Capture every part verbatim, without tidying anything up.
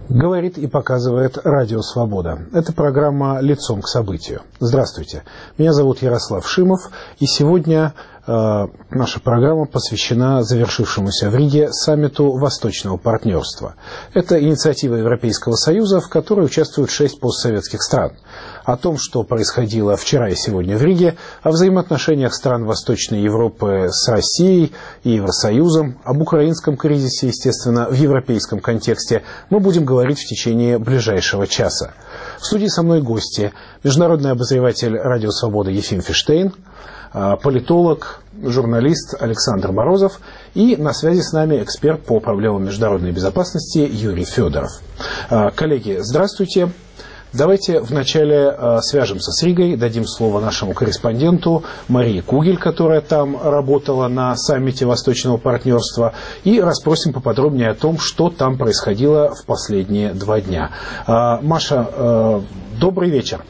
Говорит и показывает Радио Свобода. Это программа «Лицом к событию». Здравствуйте. Меня зовут Ярослав Шимов, и сегодня э, наша программа посвящена завершившемуся в Риге саммиту Восточного партнерства. Это инициатива Европейского Союза, в которой участвуют шесть постсоветских стран. О том, что происходило вчера и сегодня в Риге, о взаимоотношениях стран Восточной Европы с Россией и Евросоюзом, об украинском кризисе, естественно, в европейском контексте, мы будем говорить в течение ближайшего часа. В студии со мной гости: международный обозреватель Радио Свобода Ефим Фиштейн, политолог, журналист Александр Морозов и на связи с нами эксперт по проблемам международной безопасности Юрий Федоров. Коллеги, здравствуйте. Давайте вначале э, свяжемся с Ригой, дадим слово нашему корреспонденту Марии Кугель, которая там работала на саммите Восточного партнерства, и расспросим поподробнее о том, что там происходило в последние два дня. Э, Маша, э, добрый вечер.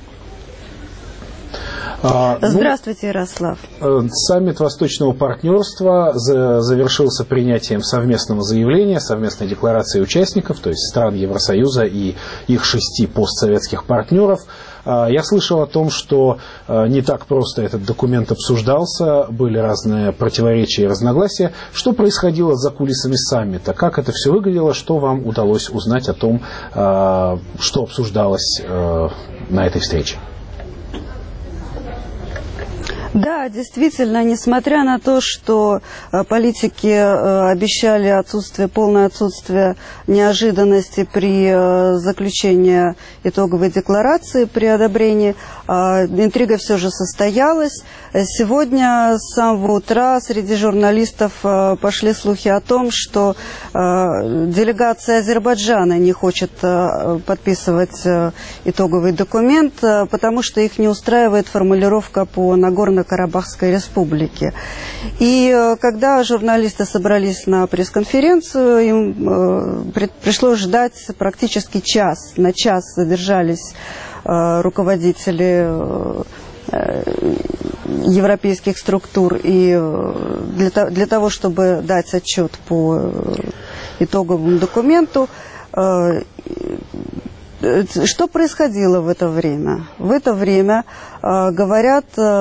Здравствуйте, Ярослав. Саммит Восточного партнерства завершился принятием совместного заявления, совместной декларации участников, то есть стран Евросоюза и их шести постсоветских партнеров. Я слышал о том, что не так просто этот документ обсуждался, были разные противоречия и разногласия. Что происходило за кулисами саммита? Как это все выглядело? Что вам удалось узнать о том, что обсуждалось на этой встрече? Да, действительно, несмотря на то, что политики обещали отсутствие, полное отсутствие неожиданности при заключении итоговой декларации, при одобрении, интрига все же состоялась. Сегодня с самого утра среди журналистов пошли слухи о том, что делегация Азербайджана не хочет подписывать итоговый документ, потому что их не устраивает формулировка по Нагорно-Карабахской республике. И когда журналисты собрались на пресс-конференцию, им пришлось ждать практически час. На час задержались руководители европейских структур и для, для того, чтобы дать отчет по итоговому документу. Что происходило в это время? В это время, говорят,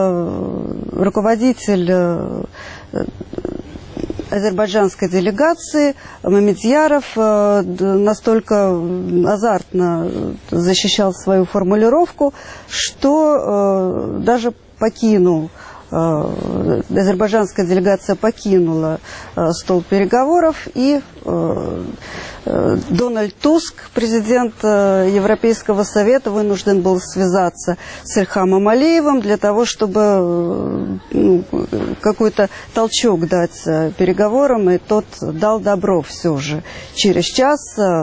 руководитель азербайджанской делегации Мамедьяров настолько азартно защищал свою формулировку, что даже покинул, азербайджанская делегация покинула стол переговоров, и Дональд Туск, президент Европейского совета, вынужден был связаться с Ильхамом Алиевым для того, чтобы ну, какой-то толчок дать переговорам, и тот дал добро все же. Через час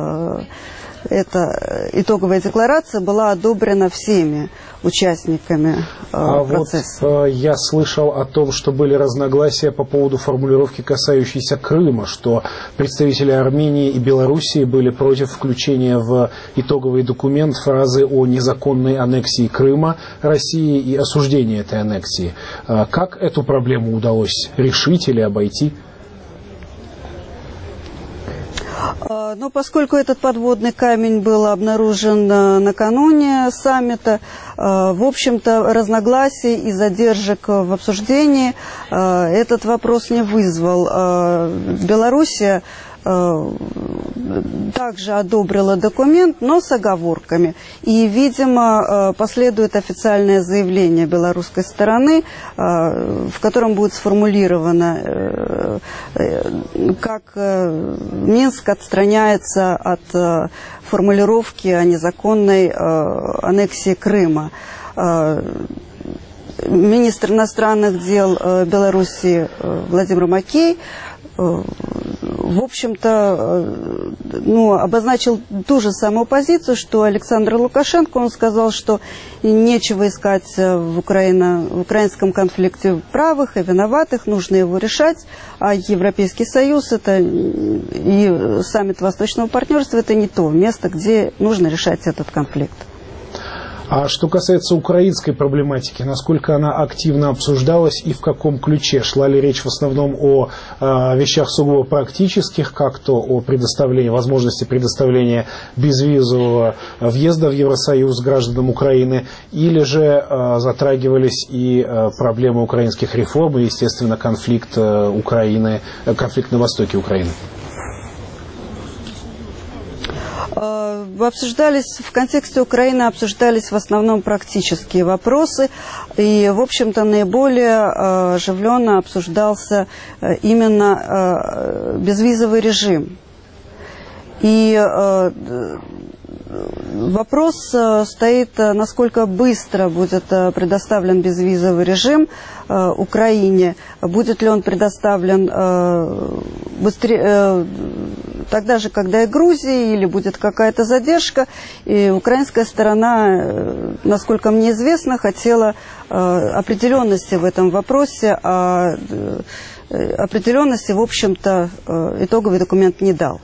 эта итоговая декларация была одобрена всеми участниками а процесса. Вот, э, я слышал о том, что были разногласия по поводу формулировки, касающейся Крыма, что представители Армении и Белоруссии были против включения в итоговый документ фразы о незаконной аннексии Крыма России и осуждении этой аннексии. Э, как эту проблему удалось решить или обойти? Ну, поскольку этот подводный камень был обнаружен накануне саммита, в общем-то, разногласий и задержек в обсуждении этот вопрос не вызвал. Белоруссия также одобрила документ, но с оговорками. И, видимо, последует официальное заявление белорусской стороны, в котором будет сформулировано, как Минск отстраняется от формулировки о незаконной аннексии Крыма. Министр иностранных дел Белоруссии Владимир Макей в общем-то, ну, обозначил ту же самую позицию, что Александр Лукашенко. Он сказал, что нечего искать в, Украине, в украинском конфликте правых и виноватых, нужно его решать, а Европейский Союз это, и саммит Восточного партнерства — это не то место, где нужно решать этот конфликт. А что касается украинской проблематики, насколько она активно обсуждалась и в каком ключе? Шла ли речь в основном о э, вещах сугубо практических, как то о предоставлении, возможности предоставления безвизового въезда в Евросоюз гражданам Украины, или же э, затрагивались и э, проблемы украинских реформ и, естественно, конфликт э, Украины, э, конфликт на востоке Украины? Обсуждались, в контексте Украины обсуждались в основном практические вопросы, и, в общем-то, наиболее оживленно обсуждался именно безвизовый режим. И вопрос стоит, насколько быстро будет предоставлен безвизовый режим Украине, будет ли он предоставлен быстрее, тогда же, когда и Грузии, или будет какая-то задержка. И украинская сторона, насколько мне известно, хотела определенности в этом вопросе, а определенности, в общем-то, итоговый документ не дал.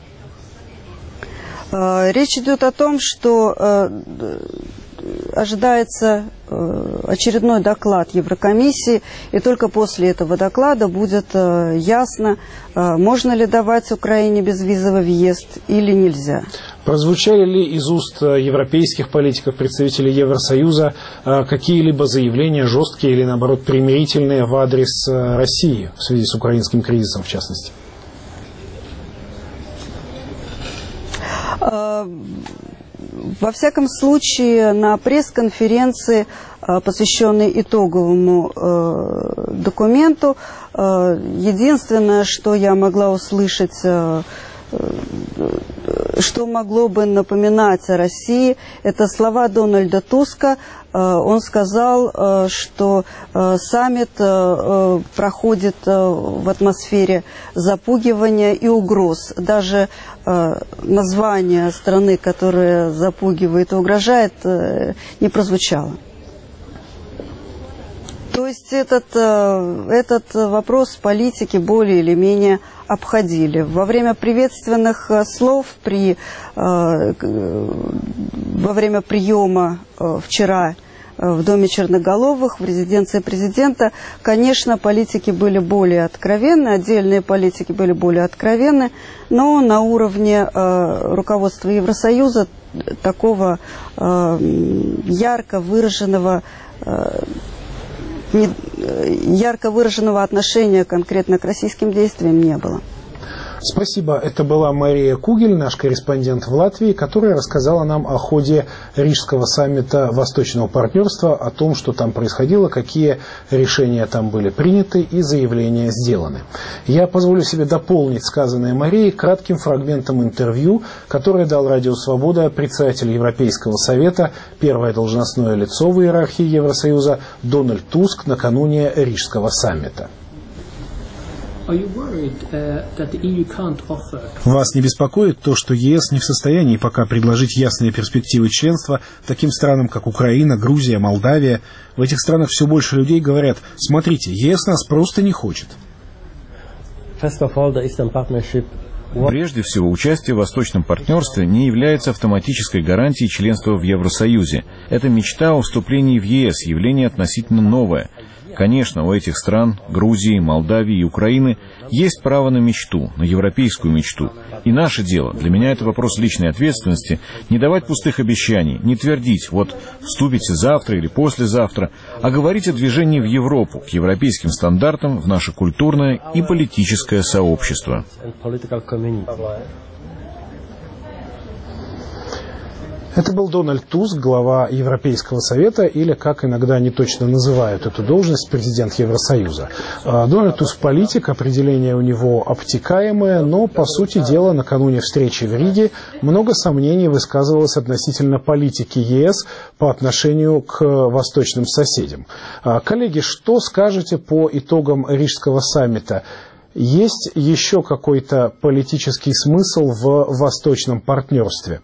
Речь идет о том, что ожидается очередной доклад Еврокомиссии, и только после этого доклада будет ясно, можно ли давать Украине безвизовый въезд или нельзя. Прозвучали ли из уст европейских политиков, представителей Евросоюза, какие-либо заявления, жесткие или, наоборот, примирительные в адрес России в связи с украинским кризисом, в частности? Во всяком случае, на пресс-конференции, посвященной итоговому документу, единственное, что я могла услышать, что могло бы напоминать о России, это слова Дональда Туска. Он сказал, что саммит проходит в атмосфере запугивания и угроз. Даже название страны, которая запугивает и угрожает, не прозвучало. То есть этот, этот вопрос политики более или менее обходили. Во время приветственных слов при, во время приема вчера в Доме Черноголовых, в резиденции президента, конечно, политики были более откровенны, отдельные политики были более откровенны, но на уровне руководства Евросоюза такого ярко выраженного ярко выраженного отношения конкретно к российским действиям не было. Спасибо. Это была Мария Кугель, наш корреспондент в Латвии, которая рассказала нам о ходе Рижского саммита Восточного партнерства, о том, что там происходило, какие решения там были приняты и заявления сделаны. Я позволю себе дополнить сказанное Марией кратким фрагментом интервью, которое дал Радио Свобода председатель Европейского совета, первое должностное лицо в иерархии Евросоюза Дональд Туск накануне Рижского саммита. Вас не беспокоит то, что ЕС не в состоянии пока предложить ясные перспективы членства таким странам, как Украина, Грузия, Молдавия? В этих странах все больше людей говорят: смотрите, ЕС нас просто не хочет. Прежде всего, участие в Восточном партнерстве не является автоматической гарантией членства в Евросоюзе. Это мечта о вступлении в ЕС, явление относительно новое. Конечно, у этих стран, Грузии, Молдавии и Украины, есть право на мечту, на европейскую мечту. И наше дело, для меня это вопрос личной ответственности, не давать пустых обещаний, не твердить, вот вступите завтра или послезавтра, а говорить о движении в Европу, к европейским стандартам, в наше культурное и политическое сообщество. Это был Дональд Туск, глава Европейского совета, или, как иногда они точно называют эту должность, президент Евросоюза. Дональд Туск политик, определение у него обтекаемое, но, по сути дела, накануне встречи в Риге много сомнений высказывалось относительно политики ЕС по отношению к восточным соседям. Коллеги, что скажете по итогам Рижского саммита? Есть еще какой-то политический смысл в восточном партнерстве?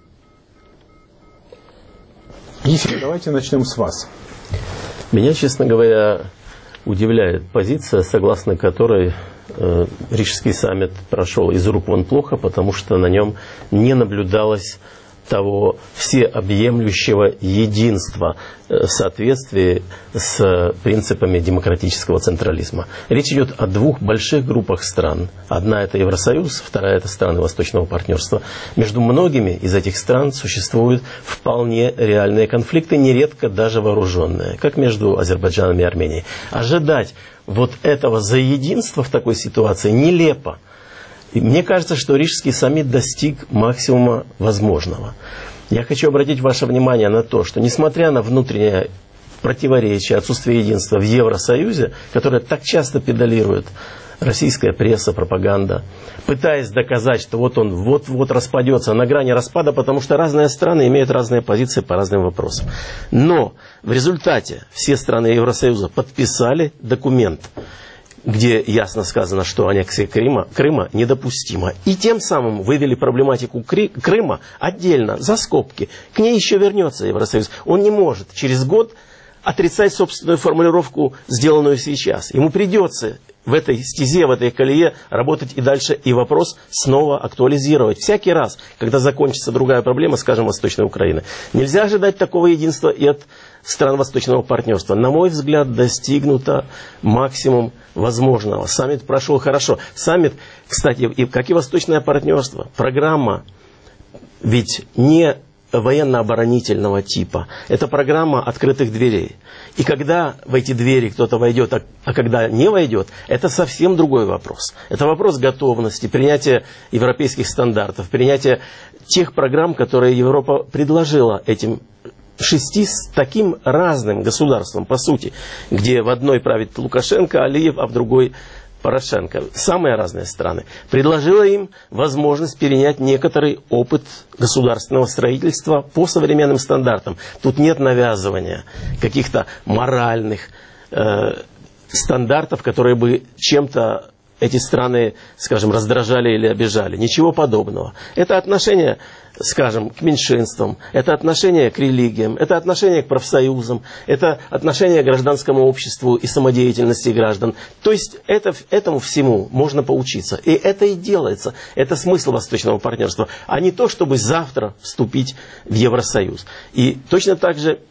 Ефим, давайте начнем с вас. Меня, честно говоря, удивляет позиция, согласно которой э, Рижский саммит прошел из рук вон плохо, потому что на нем не наблюдалось того всеобъемлющего единства в соответствии с принципами демократического централизма. Речь идет о двух больших группах стран. Одна – это Евросоюз, вторая – это страны Восточного партнерства. Между многими из этих стран существуют вполне реальные конфликты, нередко даже вооруженные, как между Азербайджаном и Арменией. Ожидать вот этого заединства в такой ситуации нелепо. И мне кажется, что Рижский саммит достиг максимума возможного. Я хочу обратить ваше внимание на то, что несмотря на внутреннее противоречие, отсутствие единства в Евросоюзе, которое так часто педалирует российская пресса, пропаганда, пытаясь доказать, что вот он вот-вот распадется, на грани распада, потому что разные страны имеют разные позиции по разным вопросам. Но в результате все страны Евросоюза подписали документ, где ясно сказано, что аннексия Крыма, Крыма недопустима. И тем самым вывели проблематику Крыма отдельно, за скобки. К ней еще вернется Евросоюз. Он не может через год отрицать собственную формулировку, сделанную сейчас. Ему придется в этой стезе, в этой колее работать и дальше, и вопрос снова актуализировать. Всякий раз, когда закончится другая проблема, скажем, Восточной Украины. Нельзя ожидать такого единства и от стран Восточного партнерства. На мой взгляд, достигнуто максимум возможного. Саммит прошел хорошо. Саммит, кстати, и, как и Восточное партнерство, программа ведь не военно-оборонительного типа. Это программа открытых дверей. И когда в эти двери кто-то войдет, а, а когда не войдет, это совсем другой вопрос. Это вопрос готовности, принятия европейских стандартов, принятия тех программ, которые Европа предложила этим шести с таким разным государством, по сути, где в одной правит Лукашенко, Алиев, а в другой Порошенко. Самые разные страны. Предложила им возможность перенять некоторый опыт государственного строительства по современным стандартам. Тут нет навязывания каких-то моральных э, стандартов, которые бы чем-то эти страны, скажем, раздражали или обижали. Ничего подобного. Это отношение, скажем, к меньшинствам, это отношение к религиям, это отношение к профсоюзам, это отношение к гражданскому обществу и самодеятельности граждан. То есть это, этому всему можно поучиться. И это и делается. Это смысл Восточного партнерства, а не то, чтобы завтра вступить в Евросоюз. И точно так же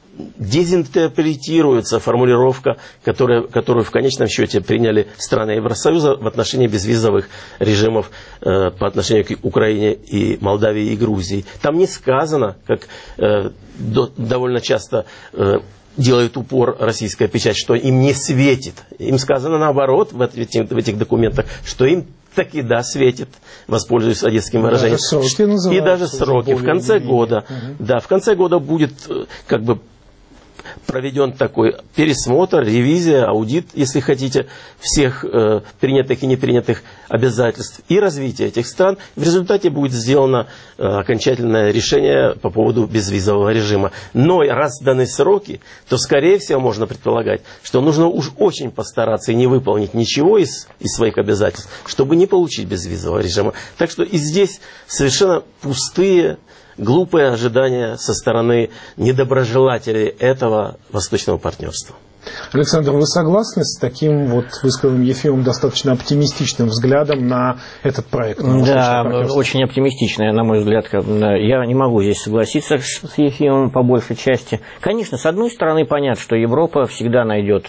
дезинтерпретируется формулировка, которая, которую в конечном счете приняли страны Евросоюза в отношении безвизовых режимов э, по отношению к Украине и Молдавии и Грузии. Там не сказано, как э, до, довольно часто э, делает упор российская печать, что им не светит. Им сказано наоборот в этих, в этих документах, что им таки да светит, воспользуюсь одесским выражением. Даже и даже сроки. В конце года, угу. да, в конце года будет как бы проведен такой пересмотр, ревизия, аудит, если хотите, всех э, принятых и непринятых обязательств и развития этих стран. В результате будет сделано э, окончательное решение по поводу безвизового режима. Но раз даны сроки, то, скорее всего, можно предполагать, что нужно уж очень постараться и не выполнить ничего из, из своих обязательств, чтобы не получить безвизового режима. Так что и здесь совершенно пустые, глупые ожидания со стороны недоброжелателей этого Восточного партнерства. Александр, вы согласны с таким, вот высказанным Ефимом, достаточно оптимистичным взглядом на этот проект? На да, очень оптимистичный, на мой взгляд. Я не могу здесь согласиться с Ефимом по большей части. Конечно, с одной стороны, понятно, что Европа всегда найдет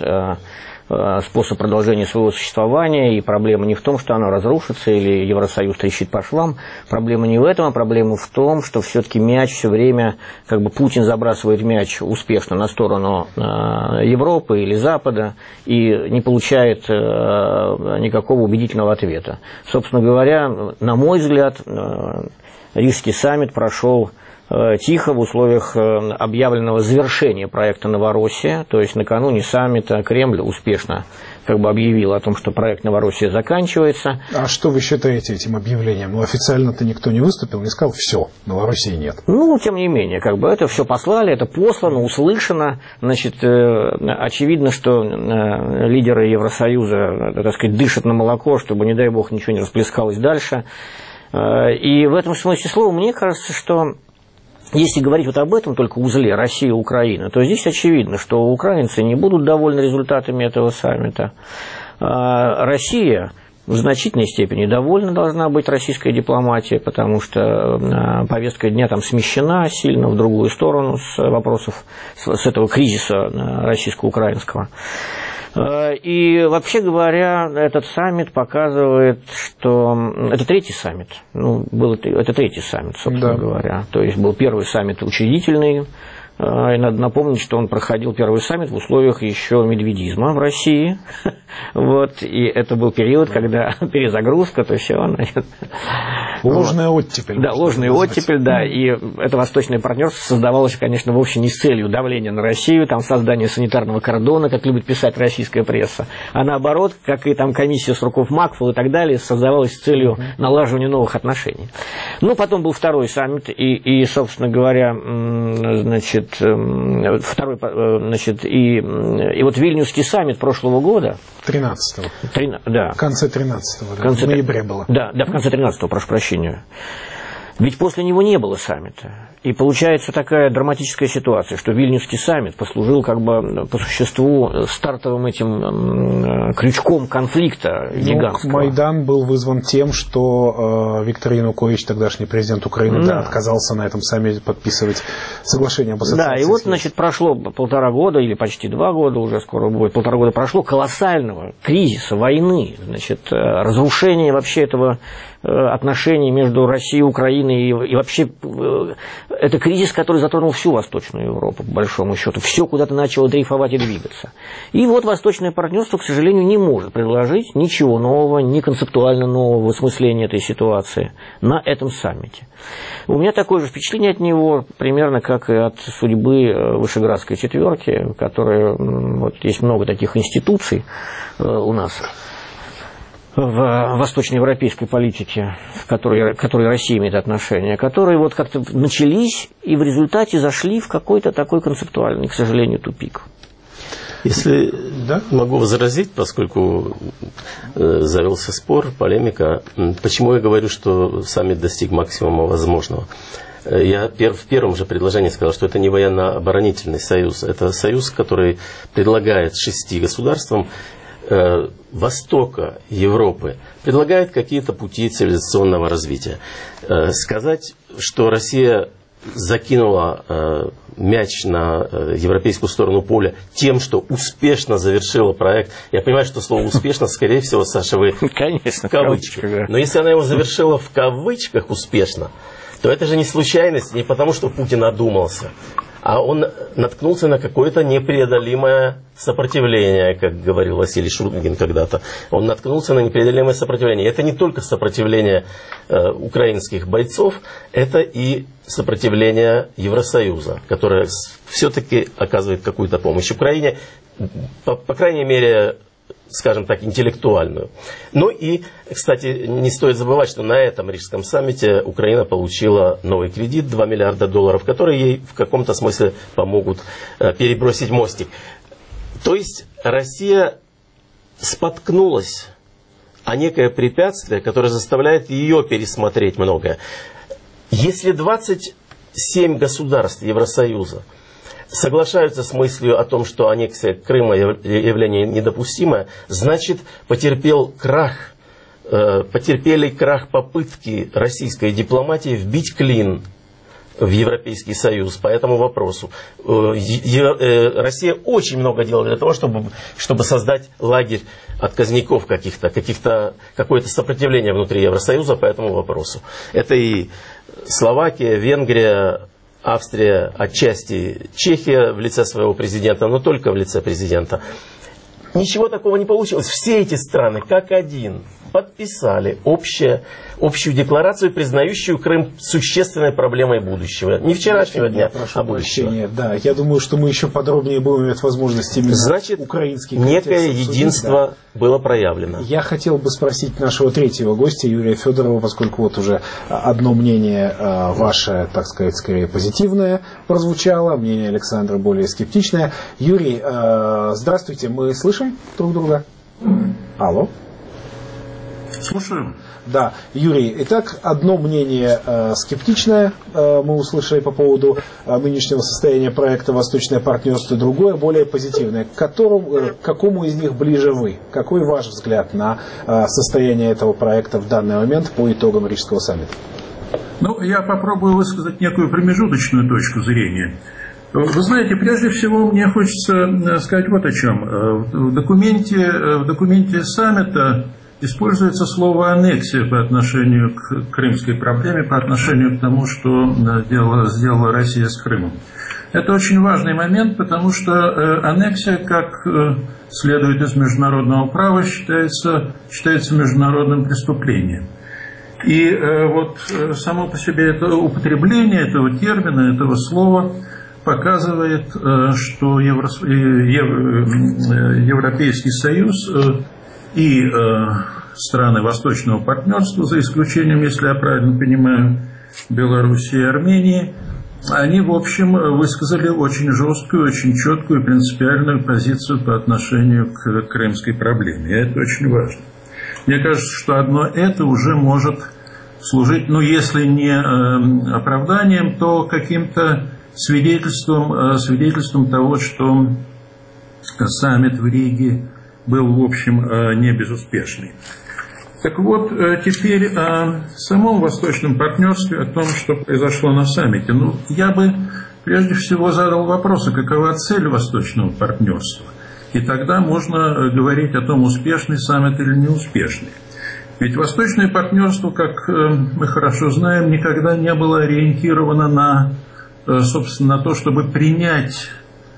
способ продолжения своего существования, и проблема не в том, что оно разрушится или Евросоюз трещит по швам. Проблема не в этом, а проблема в том, что все-таки мяч все время, как бы Путин забрасывает мяч успешно на сторону э, Европы или Запада и не получает э, никакого убедительного ответа. Собственно говоря, на мой взгляд, э, Рижский саммит прошел тихо в условиях объявленного завершения проекта «Новороссия», то есть накануне саммита Кремль успешно как бы объявил о том, что проект «Новороссия» заканчивается. А что вы считаете этим объявлением? Ну, официально-то никто не выступил, не сказал, все, Новороссии нет. Ну, тем не менее, как бы это все послали, это послано, услышано. Значит, очевидно, что лидеры Евросоюза, так сказать, дышат на молоко, чтобы, не дай бог, ничего не расплескалось дальше. И в этом смысле слова, мне кажется, что если говорить вот об этом только узле Россия и Украина, то здесь очевидно, что украинцы не будут довольны результатами этого саммита. Россия В значительной степени довольна должна быть российская дипломатия, потому что повестка дня там смещена сильно в другую сторону с вопросов, с этого кризиса российско-украинского. И, вообще говоря, этот саммит показывает, что... Это третий саммит. Ну, был... Это третий саммит, собственно да. говоря. То есть был первый саммит учредительный. И надо напомнить, что он проходил первый саммит в условиях еще медведизма в России. Вот, и это был период, когда перезагрузка, то все. Значит, ложная оттепель. Да, ложная оттепель, да. И это восточное партнерство создавалось, конечно, вовсе не с целью давления на Россию, там создание санитарного кордона, как любит писать российская пресса, а наоборот, как и там комиссия Сурков Макфол и так далее, создавалось с целью налаживания новых отношений. Ну, потом был второй саммит, и, и собственно говоря, значит, второй, значит, и, и вот Вильнюсский саммит прошлого года. тринадцатого. Трина, да. В конце тринадцатого, да, в, конце, в ноябре было. Да, да, в конце тринадцатого, прошу прощения. Ведь после него не было саммита. И получается такая драматическая ситуация, что Вильнюсский саммит послужил как бы по существу стартовым этим крючком конфликта гигантского. Ну, Майдан был вызван тем, что э, Виктор Янукович, тогдашний президент Украины, да. Да, отказался на этом саммите подписывать соглашение об ассоциации. Да, и вот, значит, прошло полтора года, или почти два года, уже скоро будет, полтора года прошло, колоссального кризиса, войны, значит, разрушения вообще этого отношений между Россией и Украиной, и, и вообще это кризис, который затронул всю Восточную Европу, по большому счету. Все куда-то начало дрейфовать и двигаться. И вот Восточное партнерство, к сожалению, не может предложить ничего нового, ни концептуально нового в осмыслении этой ситуации на этом саммите. У меня такое же впечатление от него, примерно как и от судьбы Вышеградской четверки, которая, вот есть много таких институций у нас в восточноевропейской политике, в которой, к которой Россия имеет отношение, которые вот как-то начались и в результате зашли в какой-то такой концептуальный, к сожалению, тупик. Если да? могу возразить, поскольку э, завелся спор, полемика, почему я говорю, что саммит достиг максимума возможного. Я пер, в первом же предложении сказал, что это не военно-оборонительный союз, это союз, который предлагает шести государствам Востока, Европы, предлагает какие-то пути цивилизационного развития. Сказать, что Россия закинула мяч на европейскую сторону поля тем, что успешно завершила проект. Я понимаю, что слово «успешно», скорее всего, Саша, вы Конечно, в кавычках. Да. Но если она его завершила в кавычках успешно, то это же не случайность, не потому, что Путин одумался, а он наткнулся на какое-то непреодолимое сопротивление, как говорил Василий Шургин когда-то. Он наткнулся на непреодолимое сопротивление. Это не только сопротивление э, украинских бойцов, это и сопротивление Евросоюза, которое все-таки оказывает какую-то помощь Украине, по, по крайней мере, скажем так, интеллектуальную. Ну и, кстати, не стоит забывать, что на этом Рижском саммите Украина получила новый кредит, два миллиарда долларов, которые ей в каком-то смысле помогут э, перебросить мостик. То есть Россия споткнулась о некое препятствие, которое заставляет ее пересмотреть многое. Если двадцать семь государств Евросоюза соглашаются с мыслью о том, что аннексия Крыма явление недопустимое, значит, потерпел крах, э, потерпели крах попытки российской дипломатии вбить клин в Европейский Союз по этому вопросу. Э, э, Россия очень много делала для того, чтобы, чтобы создать лагерь отказников каких-то, каких-то, какое-то сопротивление внутри Евросоюза по этому вопросу. Это и Словакия, Венгрия, Австрия, отчасти Чехия в лице своего президента, но только в лице президента. Ничего такого не получилось. Все эти страны, как один, подписали общее, общую декларацию, признающую Крым существенной проблемой будущего. Не вчерашнего дня, а будущего. Да, я думаю, что мы еще подробнее будем иметь возможность именно Значит, украинских некое единство да. было проявлено. Я хотел бы спросить нашего третьего гостя, Юрия Федорова, поскольку вот уже одно мнение ваше, так сказать, скорее позитивное прозвучало, мнение Александра более скептичное. Юрий, здравствуйте, мы слышим друг друга? Алло. Слушаем. Да, Юрий, итак, одно мнение э, скептичное э, мы услышали по поводу э, нынешнего состояния проекта «Восточное партнерство», другое более позитивное. К, которому, э, к какому из них ближе вы? Какой ваш взгляд на э, состояние этого проекта в данный момент по итогам Рижского саммита? Ну, я попробую высказать некую промежуточную точку зрения. Вы знаете, прежде всего мне хочется сказать вот о чем. В документе, в документе саммита используется слово «аннексия» по отношению к крымской проблеме, по отношению к тому, что сделала, сделала Россия с Крымом. Это очень важный момент, потому что аннексия, как следует из международного права, считается, считается международным преступлением. И вот само по себе это употребление этого термина, этого слова показывает, что Европейский Союз и страны Восточного партнерства, за исключением, если я правильно понимаю, Белоруссии и Армении, они, в общем, высказали очень жесткую, очень четкую принципиальную позицию по отношению к крымской проблеме. И это очень важно. Мне кажется, что одно это уже может служить, ну, если не оправданием, то каким-то свидетельством, свидетельством того, что саммит в Риге был, в общем, не безуспешный. Так вот, теперь о самом Восточном партнерстве, о том, что произошло на саммите. Ну, я бы прежде всего задал вопрос, а какова цель Восточного партнерства? И тогда можно говорить о том, успешный саммит или неуспешный. Ведь Восточное партнерство, как мы хорошо знаем, никогда не было ориентировано на, собственно, на то, чтобы принять,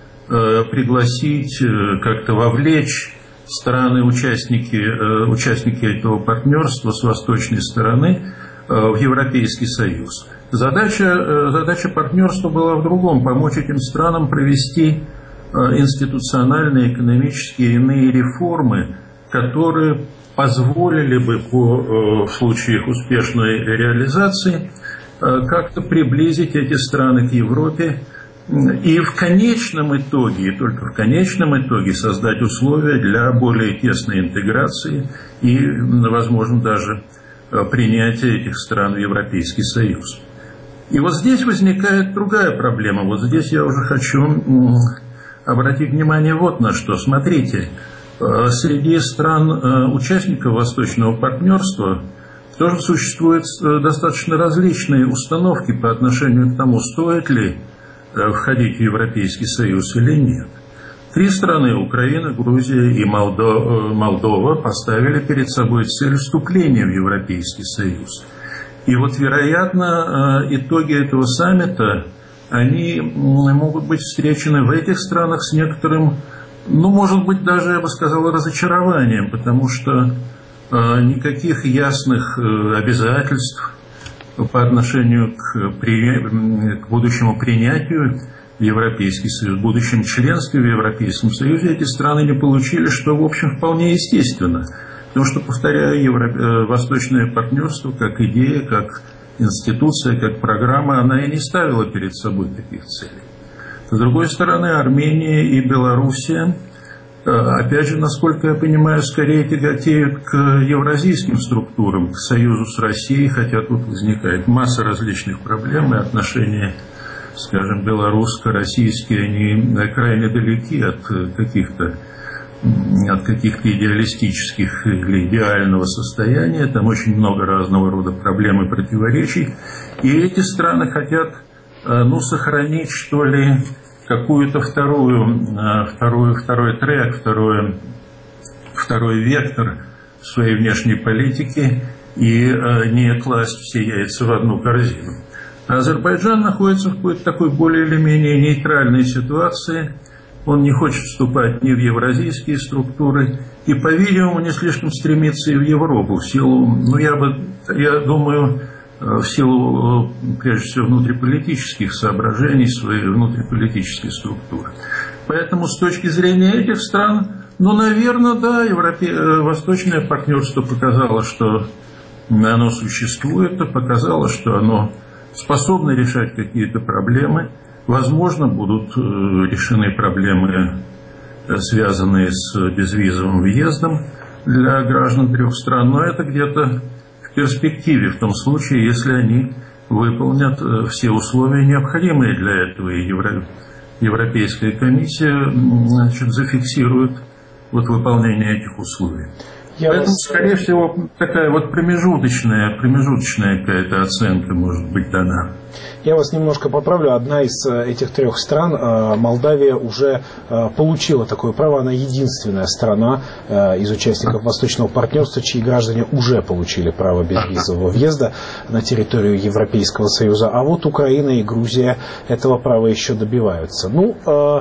пригласить, как-то вовлечь страны-участники, участники этого партнерства с восточной стороны в Европейский Союз. Задача, задача партнерства была в другом – помочь этим странам провести институциональные, экономические и иные реформы, которые позволили бы по, в случае их успешной реализации как-то приблизить эти страны к Европе и в конечном итоге, и только в конечном итоге создать условия для более тесной интеграции и, возможно, даже принятия этих стран в Европейский Союз. И вот здесь возникает другая проблема. Вот здесь я уже хочу обратить внимание вот на что. Смотрите, среди стран участников Восточного партнерства тоже существуют достаточно различные установки по отношению к тому, стоит ли входить в Европейский Союз или нет. Три страны, Украина, Грузия и Молдова, поставили перед собой цель вступления в Европейский Союз. И вот, вероятно, итоги этого саммита, они могут быть встречены в этих странах с некоторым, ну, может быть, даже, я бы сказал, разочарованием, потому что никаких ясных обязательств по отношению к, при... к будущему принятию в Европейский Союз, будущем членстве в Европейском Союзе эти страны не получили, что, в общем, вполне естественно. Потому что, повторяю, Евро... Восточное партнерство как идея, как институция, как программа, она и не ставила перед собой таких целей. С другой стороны, Армения и Белоруссия, опять же, насколько я понимаю, скорее тяготеют к евразийским структурам, к союзу с Россией, хотя тут возникает масса различных проблем, и отношения, скажем, белорусско-российские, они крайне далеки от каких-то от каких-то идеалистических или идеального состояния, там очень много разного рода проблем и противоречий, и эти страны хотят, ну, сохранить, что ли, какую-то вторую, вторую, второй трек, второй, второй вектор своей внешней политики и не класть все яйца в одну корзину. Азербайджан находится в какой-то такой более или менее нейтральной ситуации. Он не хочет вступать ни в евразийские структуры и, по-видимому, не слишком стремится и в Европу в силу, ну, я бы, я думаю, в силу, прежде всего, внутриполитических соображений, своей внутриполитической структуры. Поэтому с точки зрения этих стран, ну, наверное, да, Европе... Восточное партнерство показало, что оно существует, показало, что оно способно решать какие-то проблемы. Возможно, будут решены проблемы, связанные с безвизовым въездом для граждан трех стран, но это где-то в перспективе, в том случае, если они выполнят все условия, необходимые для этого, и Евро... Европейская комиссия, значит, зафиксирует вот выполнение этих условий. Я Поэтому, вас... скорее всего, такая вот промежуточная, промежуточная какая-то оценка может быть дана. Я вас немножко поправлю. Одна из этих трех стран, Молдавия, уже получила такое право. Она единственная страна из участников Восточного партнерства, чьи граждане уже получили право безвизового въезда на территорию Европейского Союза. А вот Украина и Грузия этого права еще добиваются. Ну,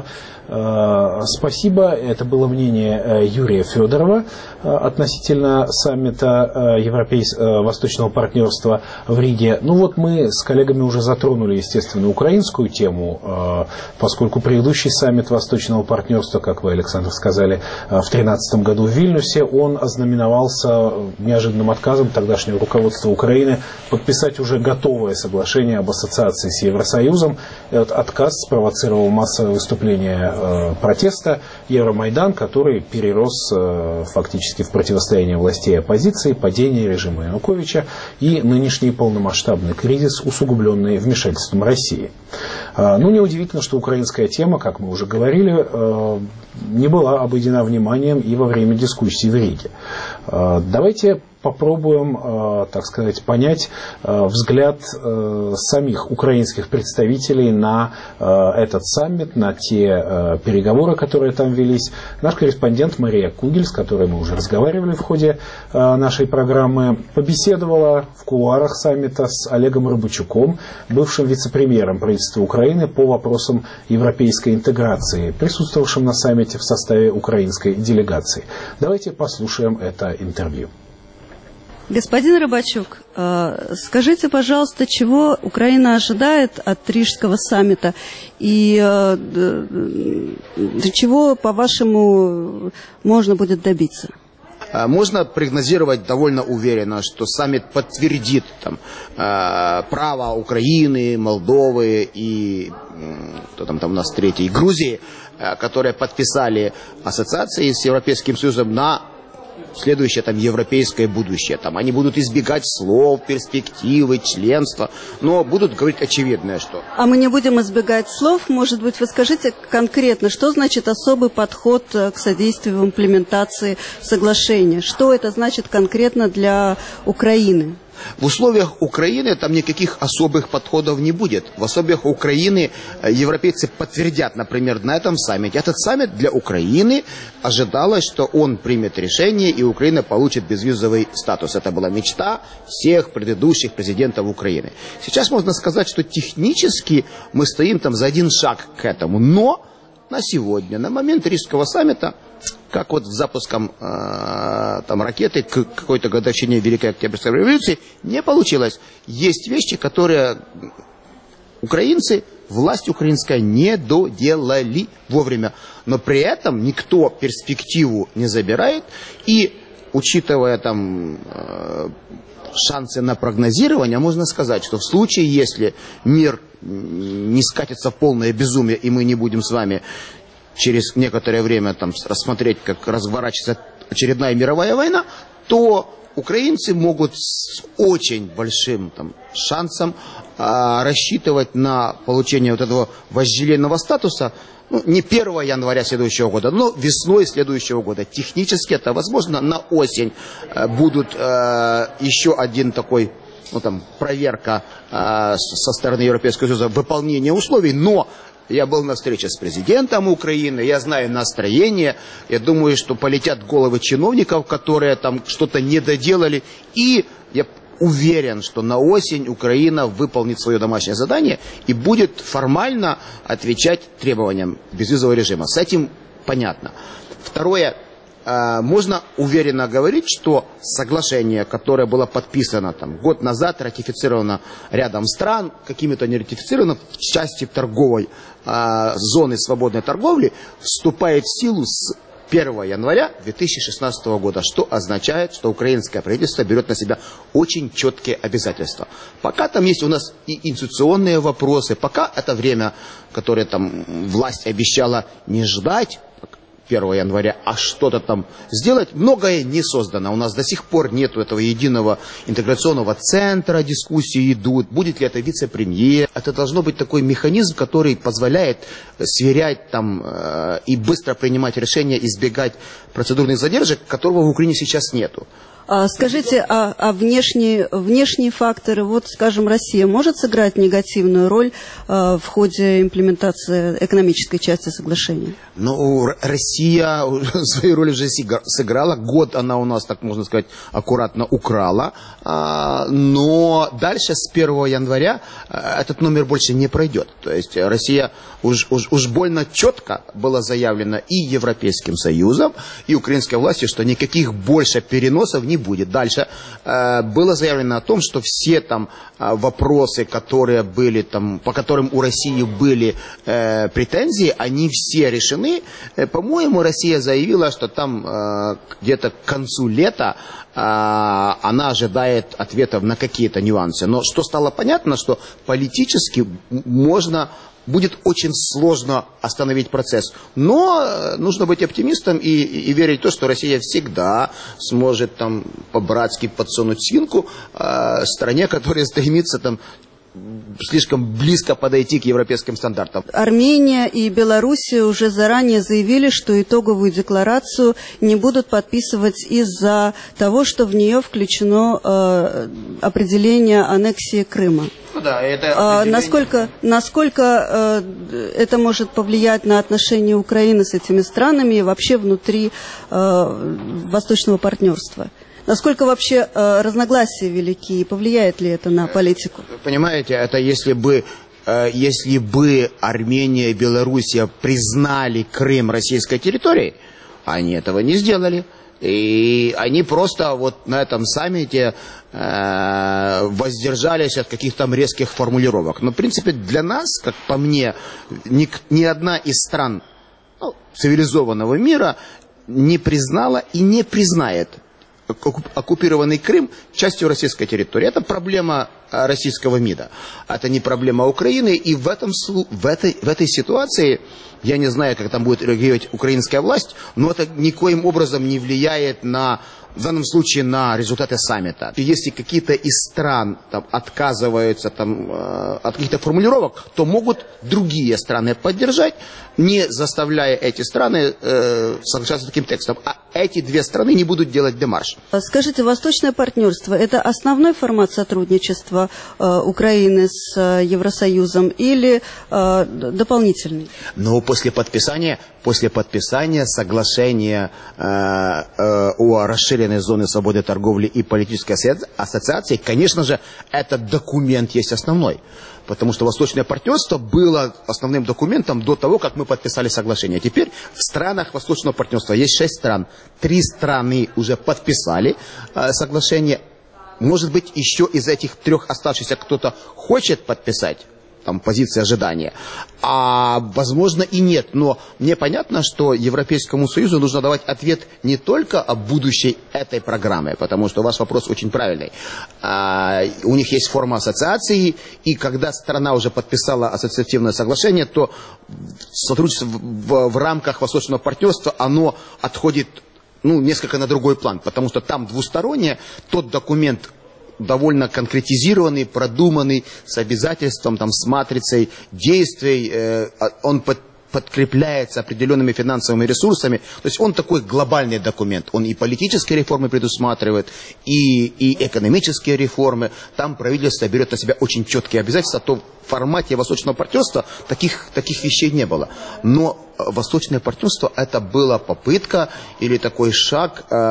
спасибо. Это было мнение Юрия Федорова относительно саммита Европейского Восточного партнерства в Риге. Ну вот мы с коллегами уже затронули, естественно, украинскую тему, поскольку предыдущий саммит Восточного партнерства, как вы, Александр, сказали, в две тысячи тринадцатом году в Вильнюсе, он ознаменовался неожиданным отказом тогдашнего руководства Украины подписать уже готовое соглашение об ассоциации с Евросоюзом. Этот отказ спровоцировал массовое выступление протеста Евромайдан, который перерос фактически в противостояние властей и оппозиции, падение режима Януковича и нынешний полномасштабный кризис, усугубленный вмешательством России. Ну, неудивительно, что украинская тема, как мы уже говорили, не была обойдена вниманием и во время дискуссий в Риге. Давайте попробуем, так сказать, понять взгляд самих украинских представителей на этот саммит, на те переговоры, которые там велись. Наш корреспондент Мария Кугель, с которой мы уже разговаривали в ходе нашей программы, побеседовала в кулуарах саммита с Олегом Рыбачуком, бывшим вице-премьером правительства Украины по вопросам европейской интеграции, присутствовавшим на саммите в составе украинской делегации. Давайте послушаем это интервью. Господин Рыбачук, скажите, пожалуйста, чего Украина ожидает от Рижского саммита и чего, по-вашему, можно будет добиться? Можно прогнозировать довольно уверенно, что саммит подтвердит там, право Украины, Молдовы и кто там, там у нас третий, Грузии, которые подписали ассоциации с Европейским Союзом на следующее там европейское будущее. Там они будут избегать слов, перспективы, членства, но будут говорить очевидное, что... А мы не будем избегать слов. Может быть, вы скажите конкретно, что значит особый подход к содействию в имплементации соглашения? Что это значит конкретно для Украины? В условиях Украины там никаких особых подходов не будет. В условиях Украины европейцы подтвердят, например, на этом саммите. Этот саммит для Украины ожидалось, что он примет решение, и Украина получит безвизовый статус. Это была мечта всех предыдущих президентов Украины. Сейчас можно сказать, что технически мы стоим там за один шаг к этому. Но на сегодня, на момент Рижского саммита, как вот с запуском э, там, ракеты к какой-то годовщине Великой Октябрьской революции, не получилось. Есть вещи, которые украинцы, власть украинская не доделали вовремя. Но при этом никто перспективу не забирает. И, учитывая там э, шансы на прогнозирование, можно сказать, что в случае, если мир не скатится в полное безумие, и мы не будем с вами через некоторое время там рассмотреть, как разворачивается очередная мировая война, то украинцы могут с очень большим там шансом а, рассчитывать на получение вот этого вожделенного статуса, ну, не первого января следующего года, но весной следующего года. Технически это возможно. На осень а, будут а, еще один такой, ну там, проверка а, со стороны Европейского Союза выполнения условий, но я был на встрече с президентом Украины, я знаю настроение, я думаю, что полетят головы чиновников, которые там что-то не доделали, и я уверен, что на осень Украина выполнит свое домашнее задание и будет формально отвечать требованиям безвизового режима. С этим понятно. Второе. Можно уверенно говорить, что соглашение, которое было подписано там, год назад, ратифицировано рядом стран, какими-то не ратифицировано в части торговой э, зоны свободной торговли, вступает в силу с первого января две тысячи шестнадцатого года, что означает, что украинское правительство берет на себя очень четкие обязательства. Пока там есть у нас и институционные вопросы, пока это время, которое там власть обещала не ждать, первого января, а что-то там сделать, многое не создано. У нас до сих пор нет этого единого интеграционного центра, дискуссии идут, будет ли это вице-премьер. Это должно быть такой механизм, который позволяет сверять там э, и быстро принимать решения, избегать процедурных задержек, которого в Украине сейчас нету. А скажите, а, а внешние, внешние факторы, вот, скажем, Россия может сыграть негативную роль а, в ходе имплементации экономической части соглашения? Ну, Россия свою роль уже сыграла. Год она у нас, так можно сказать, аккуратно украла. Но дальше, с первого января, этот номер больше не пройдет. То есть Россия уж, уж, уж больно четко было заявлено и Европейским Союзом, и украинской властью, что никаких больше переносов не будет. Дальше э, было заявлено о том, что все там э, вопросы, которые были там, по которым у России были э, претензии, они все решены. Э, по-моему, Россия заявила, что там э, где-то к концу лета э, она ожидает ответов на какие-то нюансы. Но что стало понятно, что политически можно... будет очень сложно остановить процесс. Но нужно быть оптимистом и, и верить в то, что Россия всегда сможет там по-братски подсунуть свинку э, стране, которая стремится там слишком близко подойти к европейским стандартам. Армения и Белоруссия уже заранее заявили, что итоговую декларацию не будут подписывать из-за того, что в нее включено э, определение аннексии Крыма. Ну да, это а, насколько насколько э, это может повлиять на отношения Украины с этими странами и вообще внутри э, Восточного партнерства? Насколько вообще э, разногласия велики и повлияет ли это на политику? Понимаете, это если бы, э, если бы Армения и Белоруссия признали Крым российской территорией, они этого не сделали. И они просто вот на этом саммите э, воздержались от каких-то там резких формулировок. Но, в принципе, для нас, как по мне, ни, ни одна из стран ну, цивилизованного мира не признала и не признает оккупированный Крым частью российской территории. Это проблема российского МИДа. Это не проблема Украины. И в, этом, в, этой, в этой ситуации, я не знаю, как там будет реагировать украинская власть, но это никоим образом не влияет на, в данном случае, на результаты саммита. Если какие-то из стран там, отказываются там, э, от каких-то формулировок, то могут другие страны поддержать, не заставляя эти страны э, соглашаться с таким текстом. А эти две страны не будут делать демарш. Скажите, Восточное партнерство – это основной формат сотрудничества э, Украины с э, Евросоюзом или э, дополнительный? Ну, после подписания, после подписания соглашения э, э, о расширенной зоне свободы торговли и политической ассоциации, конечно же, этот документ есть основной. Потому что Восточное партнерство было основным документом до того, как мы подписали соглашение. Теперь в странах Восточного партнерства есть шесть стран. Три страны уже подписали э, соглашение. Может быть, еще из этих трех оставшихся кто-то хочет подписать. Там позиции ожидания. А возможно и нет. Но мне понятно, что Европейскому Союзу нужно давать ответ не только о будущей этой программы, потому что ваш вопрос очень правильный. А, у них есть форма ассоциации, и когда страна уже подписала ассоциативное соглашение, то сотрудничество в, в, в рамках Восточного партнерства, оно отходит ну, несколько на другой план, потому что там двустороннее, тот документ довольно конкретизированный, продуманный, с обязательством, там, с матрицей действий, э, он под, подкрепляется определенными финансовыми ресурсами. То есть он такой глобальный документ. Он и политические реформы предусматривает, и, и экономические реформы. Там правительство берет на себя очень четкие обязательства, то в формате Восточного партнерства таких, таких вещей не было. Но Восточное партнерство это была попытка или такой шаг э,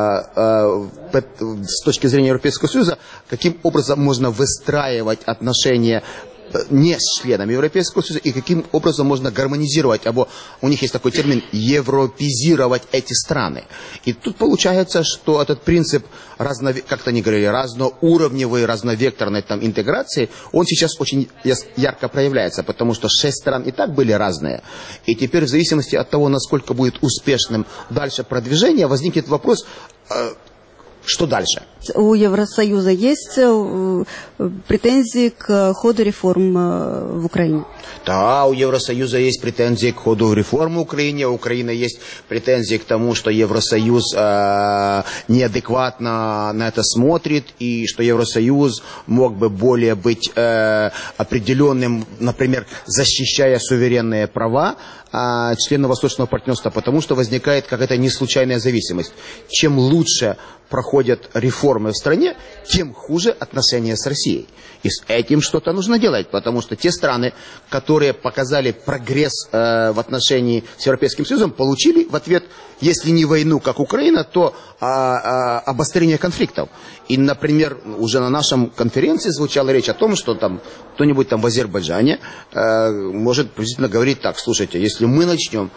э, с точки зрения Европейского Союза, каким образом можно выстраивать отношения не с членами Европейского Союза и каким образом можно гармонизировать, або у них есть такой термин европезировать эти страны. И тут получается, что этот принцип, разно, как-то они говорили, разноуровневой, разновекторной там, интеграции, он сейчас очень ярко проявляется, потому что шесть стран и так были разные. И теперь в зависимости от того, насколько будет успешным дальше продвижение, возникнет вопрос, Что дальше? У Евросоюза есть претензии к ходу реформ в Украине? Да, у Евросоюза есть претензии к ходу реформ в Украине. У Украины есть претензии к тому, что Евросоюз э, неадекватно на это смотрит, и что Евросоюз мог бы более быть э, определенным, например, защищая суверенные права э, членов Восточного партнерства, потому что возникает какая-то неслучайная зависимость. Чем лучше проходят реформы в стране, тем хуже отношения с Россией. И с этим что-то нужно делать, потому что те страны, которые показали прогресс э, в отношении с Европейским Союзом, получили в ответ, если не войну, как Украина, то а, а, обострение конфликтов. И, например, уже на нашем конференции звучала речь о том, что там кто-нибудь там в Азербайджане э, может приблизительно говорить так: слушайте, если мы начнем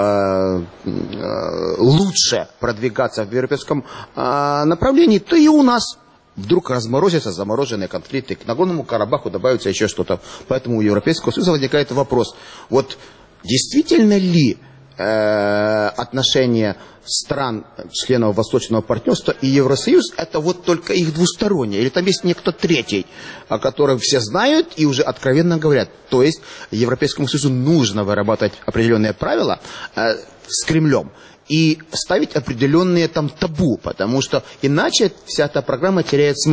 лучше продвигаться в европейском направлении, то и у нас вдруг разморозятся замороженные конфликты. К Нагорному Карабаху добавится еще что-то. Поэтому у Европейского Союза возникает вопрос: вот действительно ли э, отношения стран, членов Восточного партнерства и Евросоюз, это вот только их двусторонние, или там есть некто третий, о котором все знают и уже откровенно говорят. То есть Европейскому Союзу нужно вырабатывать определенные правила э, с Кремлем и ставить определенные там табу, потому что иначе вся эта программа теряет смысл.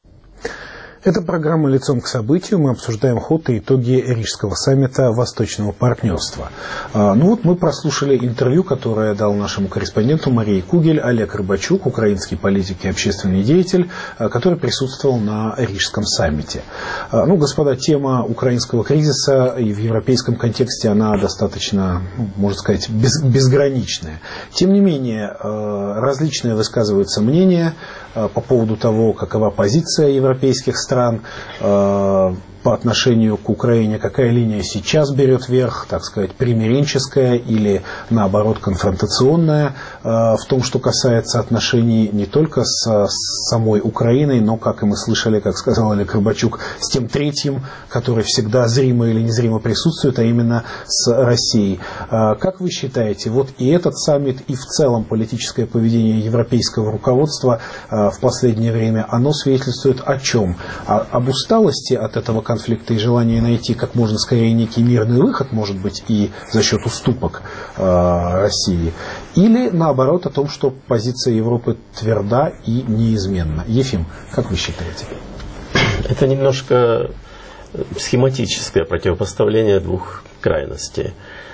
Это программа «Лицом к событию». Мы обсуждаем ход и итоги Рижского саммита Восточного партнерства. Ну вот мы прослушали интервью, которое дал нашему корреспонденту Марии Кугель Олег Рыбачук, украинский политик и общественный деятель, который присутствовал на Рижском саммите. Ну, господа, тема украинского кризиса и в европейском контексте она достаточно, можно сказать, без, безграничная. Тем не менее, различные высказываются мнения по поводу того, какова позиция европейских стран э, по отношению к Украине, какая линия сейчас берет верх, так сказать, примиренческая или, наоборот, конфронтационная, э, в том, что касается отношений не только с, с самой Украиной, но, как и мы слышали, как сказал Олег Рыбачук, с тем третьим, который всегда зримо или незримо присутствует, а именно с Россией. Э, как вы считаете, вот и этот саммит, и в целом политическое поведение европейского руководства э, в последнее время, оно свидетельствует о чем? О, об усталости от этого конфликта и желании найти как можно скорее некий мирный выход, может быть, и за счет уступок э, России, или наоборот о том, что позиция Европы тверда и неизменна. Ефим, как вы считаете? Это немножко схематическое противопоставление двух крайностей.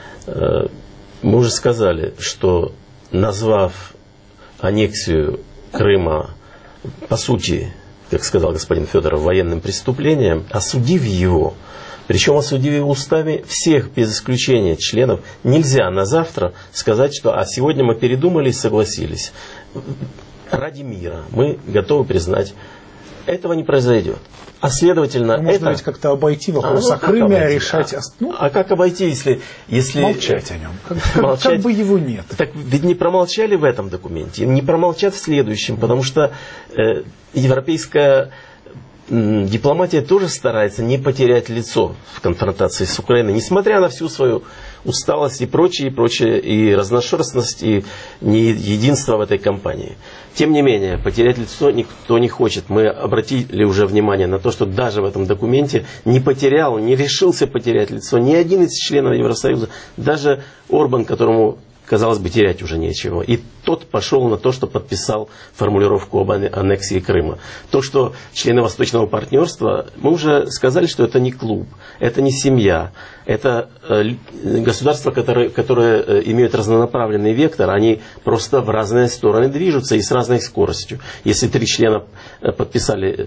Мы уже сказали, что, назвав аннексию Крыма по сути, как сказал господин Федоров, военным преступлением, осудив его, причем осудив его устами всех без исключения членов, нельзя на завтра сказать, что а сегодня мы передумали и согласились. Ради мира мы готовы признать, этого не произойдет. А следовательно, можно это... ведь как-то обойти вопрос а, о Крыме, обойти? решать... А, ну, а как обойти, если... если... Молчать о нем. Как, молчать... как бы его нет. Так ведь не промолчали в этом документе, не промолчат в следующем, потому что э, европейская э, дипломатия тоже старается не потерять лицо в конфронтации с Украиной, несмотря на всю свою усталость и прочее, и прочее, и разношерстность, и неединство в этой кампании. Тем не менее, потерять лицо никто не хочет. Мы обратили уже внимание на то, что даже в этом документе не потерял, не решился потерять лицо ни один из членов Евросоюза, даже Орбан, которому, казалось бы, терять уже нечего. И тот пошел на то, что подписал формулировку об аннексии Крыма. То, что члены Восточного партнерства, мы уже сказали, что это не клуб, это не семья, это государства, которые, которые имеют разнонаправленный вектор, они просто в разные стороны движутся и с разной скоростью. Если три члена подписали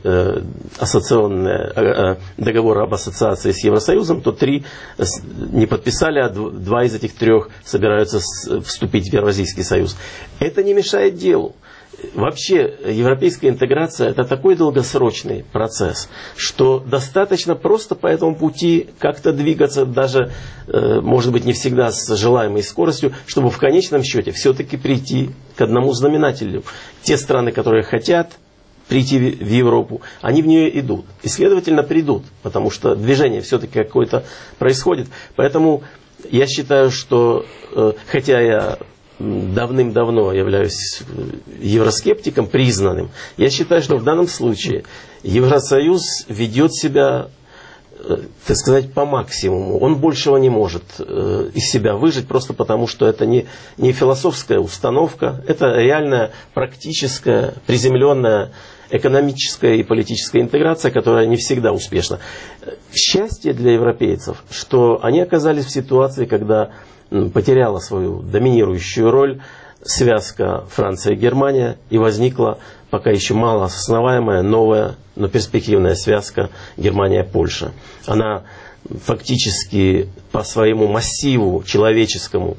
ассоциационный договор об ассоциации с Евросоюзом, то три не подписали, а два из этих трех собираются вступить в Евразийский союз. Это не мешает делу. Вообще, европейская интеграция – это такой долгосрочный процесс, что достаточно просто по этому пути как-то двигаться, даже, может быть, не всегда с желаемой скоростью, чтобы в конечном счете все-таки прийти к одному знаменателю. Те страны, которые хотят прийти в Европу, они в нее идут. И, следовательно, придут, потому что движение все-таки какое-то происходит. Поэтому я считаю, что, хотя я давным-давно являюсь евроскептиком признанным, я считаю, что в данном случае Евросоюз ведет себя, так сказать, по максимуму. Он большего не может из себя выжить, просто потому что это не, не философская установка, это реальная, практическая, приземленная экономическая и политическая интеграция, которая не всегда успешна. Счастье для европейцев, что они оказались в ситуации, когда потеряла свою доминирующую роль связка Франция-Германия, и возникла пока еще мало осознаваемая, новая, но перспективная связка Германия-Польша. Она фактически по своему массиву человеческому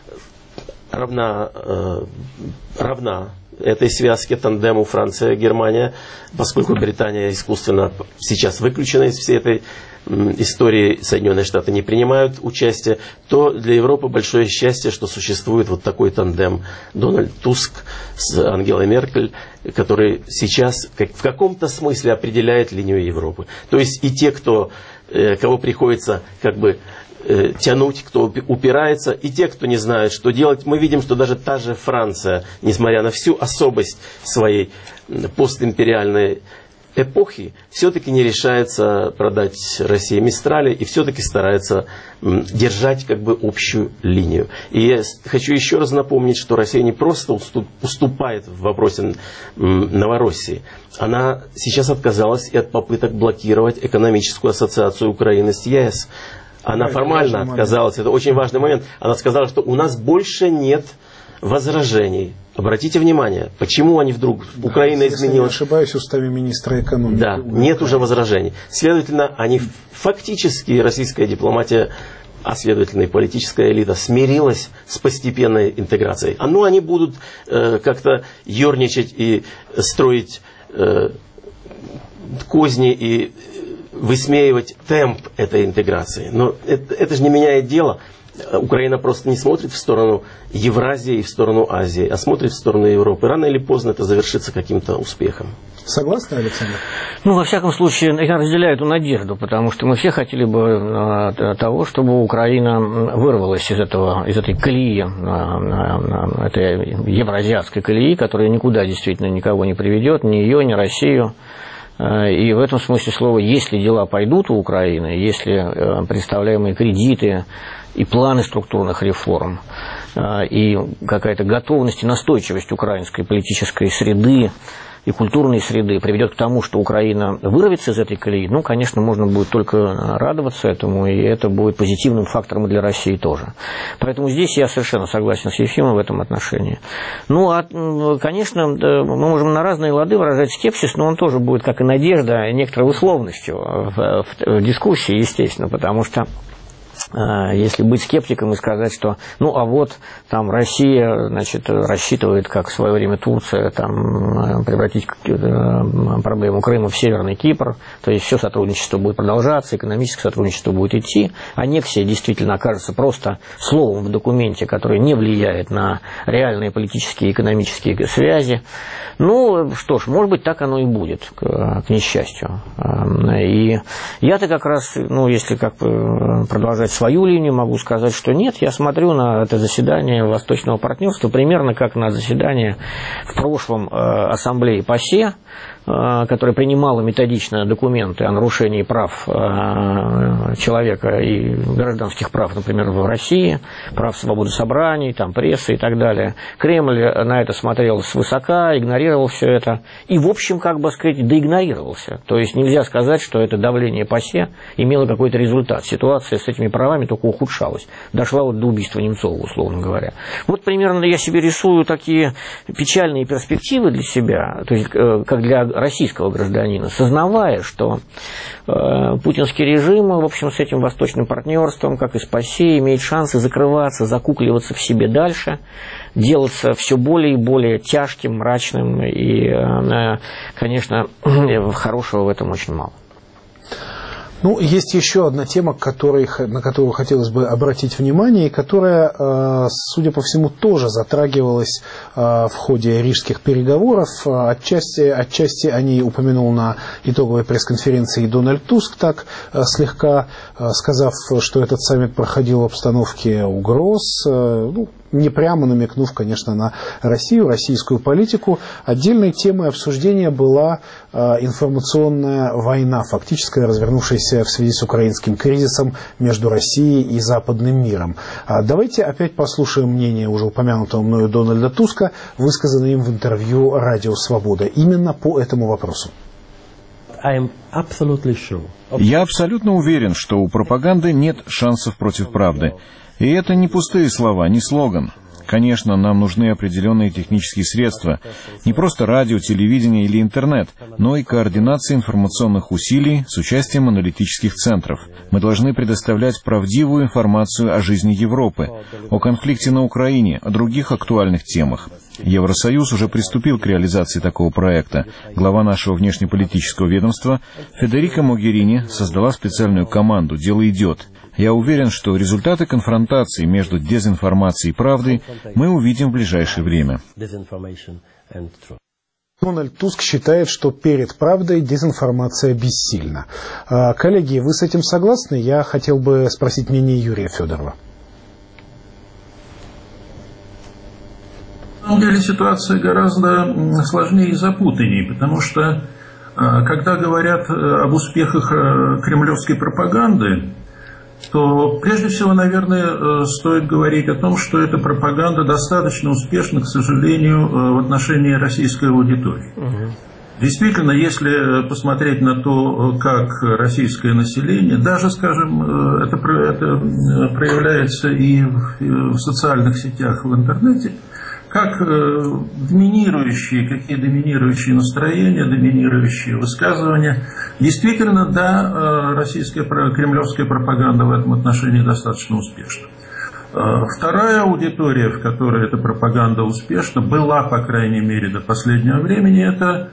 равна, э, равна этой связке, тандему Франция-Германия, поскольку Британия искусственно сейчас выключена из всей этой истории, Соединенные Штаты не принимают участие, то для Европы большое счастье, что существует вот такой тандем Дональд Туск с Ангелой Меркель, который сейчас как, в каком-то смысле определяет линию Европы. То есть и те, кто, э, кого приходится как бы э, тянуть, кто упирается, и те, кто не знает, что делать. Мы видим, что даже та же Франция, несмотря на всю особость своей постимпериальной эпохи, все-таки не решается продать России Мистрали и все-таки старается держать как бы общую линию. И я хочу еще раз напомнить, что Россия не просто уступает в вопросе Новороссии. Она сейчас отказалась и от попыток блокировать экономическую ассоциацию Украины с ЕС. Она формально отказалась, это очень важный момент. Она сказала, что у нас больше нет возражений. Обратите внимание, почему они вдруг... Да, Украина изменилась... Если не ошибаюсь, устами министра экономики. Да, нет уже возражений. Следовательно, они фактически, российская дипломатия, а следовательно и политическая элита, смирилась с постепенной интеграцией. А ну они будут э, как-то ерничать и строить э, козни и высмеивать темп этой интеграции. Но это, это же не меняет дело. Украина просто не смотрит в сторону Евразии и в сторону Азии, а смотрит в сторону Европы. Рано или поздно это завершится каким-то успехом. Согласны, Александр? Ну, во всяком случае, я разделяю эту надежду, потому что мы все хотели бы э, того, чтобы Украина вырвалась из, этого, из этой колеи, э, этой евразиатской колеи, которая никуда действительно никого не приведет, ни ее, ни Россию. И в этом смысле слова, если дела пойдут у Украины, если представляемые кредиты и планы структурных реформ, и какая-то готовность и настойчивость украинской политической среды и культурной среды приведет к тому, что Украина вырвется из этой колеи, ну, конечно, можно будет только радоваться этому, и это будет позитивным фактором и для России тоже. Поэтому здесь я совершенно согласен с Ефимом в этом отношении. Ну, а, конечно, мы можем на разные лады выражать скепсис, но он тоже будет, как и надежда, некоторой условностью в, в, в дискуссии, естественно, потому что если быть скептиком и сказать, что ну а вот там Россия, значит, рассчитывает, как в свое время Турция, там, превратить проблему Крыма в Северный Кипр, то есть все сотрудничество будет продолжаться, экономическое сотрудничество будет идти, аннексия действительно окажется просто словом в документе, которое не влияет на реальные политические и экономические связи. Ну, что ж, может быть, так оно и будет, к, к несчастью. И я-то как раз, ну, если как продолжать свою линию, могу сказать, что нет, я смотрю на это заседание Восточного партнерства примерно как на заседание в прошлом ассамблеи ПАСЕ, которая принимала методично документы о нарушении прав человека и гражданских прав, например, в России, прав свободы собраний, там, прессы и так далее. Кремль на это смотрел свысока, игнорировал все это и, в общем, как бы сказать, доигнорировался. То есть нельзя сказать, что это давление ПАСЕ имело какой-то результат. Ситуация с этими правами только ухудшалась. Дошла вот до убийства Немцова, условно говоря. Вот примерно я себе рисую такие печальные перспективы для себя, то есть как для российского гражданина, сознавая, что э, путинский режим, в общем, с этим восточным партнерством, как и с ПАСЕ, имеет шансы закрываться, закукливаться в себе дальше, делаться все более и более тяжким, мрачным, и, э, конечно, хорошего в этом очень мало. Ну, есть еще одна тема, которой, на которую хотелось бы обратить внимание, и которая, судя по всему, тоже затрагивалась в ходе рижских переговоров. Отчасти, отчасти о ней упомянул на итоговой пресс-конференции Дональд Туск, так слегка сказав, что этот саммит проходил в обстановке угроз, ну, не прямо намекнув, конечно, на Россию, российскую политику. Отдельной темой обсуждения была э, информационная война, фактически развернувшаяся в связи с украинским кризисом между Россией и западным миром. А давайте опять послушаем мнение уже упомянутого мною Дональда Туска, высказанное им в интервью «Радио Свобода» именно по этому вопросу. Я абсолютно уверен, что у пропаганды нет шансов против правды. И это не пустые слова, не слоган. Конечно, нам нужны определенные технические средства. Не просто радио, телевидение или интернет, но и координация информационных усилий с участием аналитических центров. Мы должны предоставлять правдивую информацию о жизни Европы, о конфликте на Украине, о других актуальных темах. Евросоюз уже приступил к реализации такого проекта. Глава нашего внешнеполитического ведомства Федерика Могерини создала специальную команду «Дело идет». Я уверен, что результаты конфронтации между дезинформацией и правдой мы увидим в ближайшее время. Дональд Туск считает, что перед правдой дезинформация бессильна. Коллеги, вы с этим согласны? Я хотел бы спросить мнение Юрия Федорова. На самом деле ситуация гораздо сложнее и запутаннее, потому что когда говорят об успехах кремлевской пропаганды, то прежде всего, наверное, стоит говорить о том, что эта пропаганда достаточно успешна, к сожалению, в отношении российской аудитории. Угу. Действительно, если посмотреть на то, как российское население, даже, скажем, это, это проявляется и в социальных сетях, в интернете, как доминирующие, какие доминирующие настроения, доминирующие высказывания. Действительно, да, российская кремлевская пропаганда в этом отношении достаточно успешна. Вторая аудитория, в которой эта пропаганда успешна, была, по крайней мере, до последнего времени, это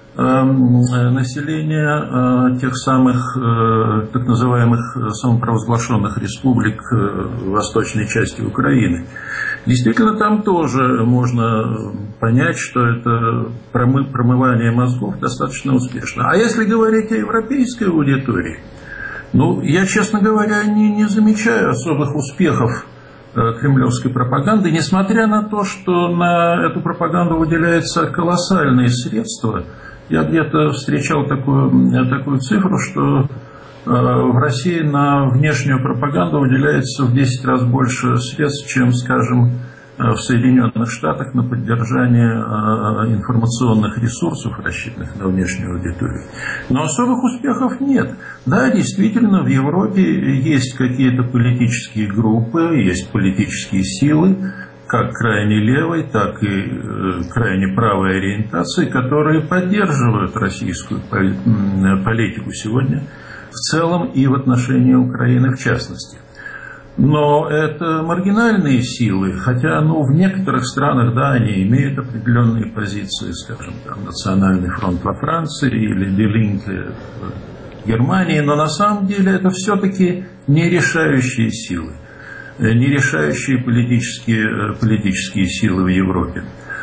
население тех самых так называемых самопровозглашенных республик восточной части Украины. Действительно, там тоже можно понять, что это промывание мозгов достаточно успешно. А если говорить о европейской аудитории, ну, я, честно говоря, не, не замечаю особых успехов кремлевской пропаганды, несмотря на то, что на эту пропаганду выделяются колоссальные средства. Я где-то встречал такую, такую цифру, что в России на внешнюю пропаганду выделяется в десять раз больше средств, чем, скажем, в Соединенных Штатах на поддержание информационных ресурсов, рассчитанных на внешнюю аудиторию. Но особых успехов нет. Да, действительно, в Европе есть какие-то политические группы, есть политические силы, как крайне левой, так и крайне правой ориентации, которые поддерживают российскую политику сегодня в целом и в отношении Украины в частности. Но это маргинальные силы, хотя ну, в некоторых странах, да, они имеют определенные позиции, скажем, там, Национальный фронт во Франции или Die Linke в Германии, но на самом деле это все-таки не решающие силы, не решающие политические, политические силы в Европе.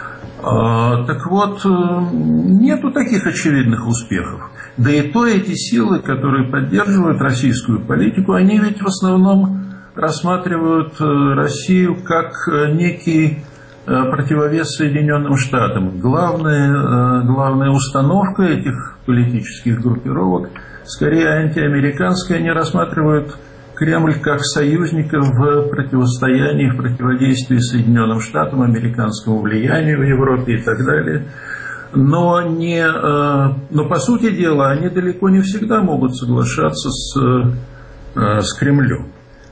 Так вот, нету таких очевидных успехов. Да и то эти силы, которые поддерживают российскую политику, они ведь в основном рассматривают Россию как некий противовес Соединенным Штатам. Главная, главная установка этих политических группировок скорее антиамериканская. Они рассматривают Кремль как союзника в противостоянии, в противодействии Соединенным Штатам, американскому влиянию в Европе и так далее. Но, не, но по сути дела они далеко не всегда могут соглашаться с, с Кремлем.